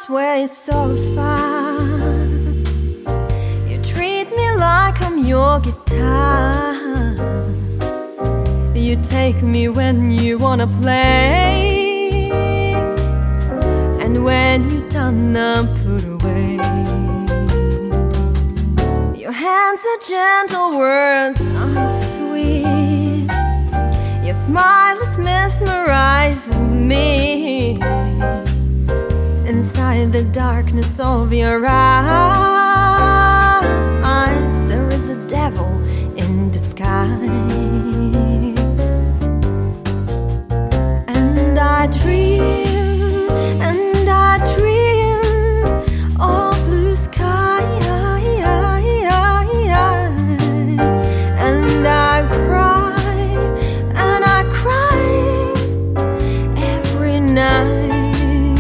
sway so far. You treat me like I'm your guitar. You take me when you wanna play, and when you're done, I'm put away. Your hands are gentle, words are sweet. Your smile is mesmerizing me. Inside the darkness of your eyes, there is a devil in disguise. And I dream, of blue sky. And I cry every night.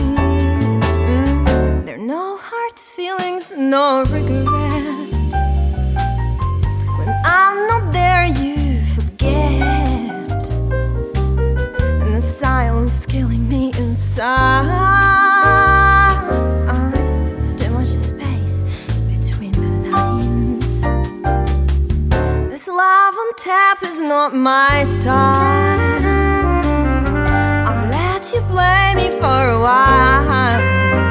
There are no hard feelings, no regret. When I'm not there, you forget. And the silence killing me inside. There's too much space between the lines. This love on tap is not my style. I'll let you play me for a while.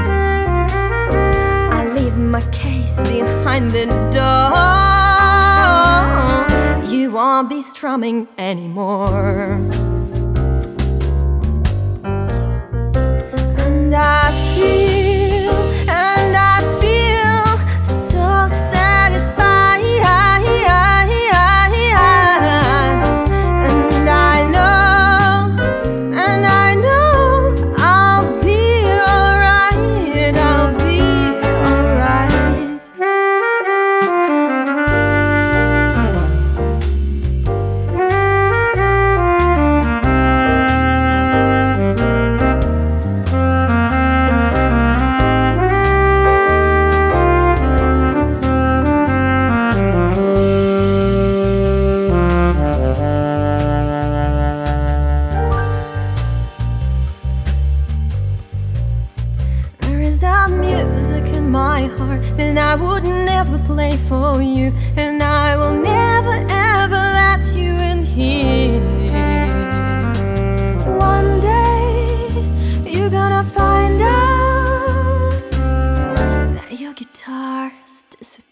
I leave my case behind the door. You won't be strumming anymore. And I feel so satisfied. And I know I'll be alright. I'll be alright. There is that music in my heart that I would never play for you, and I will never ever let you in here. One day you're gonna find out that your guitar's disappeared.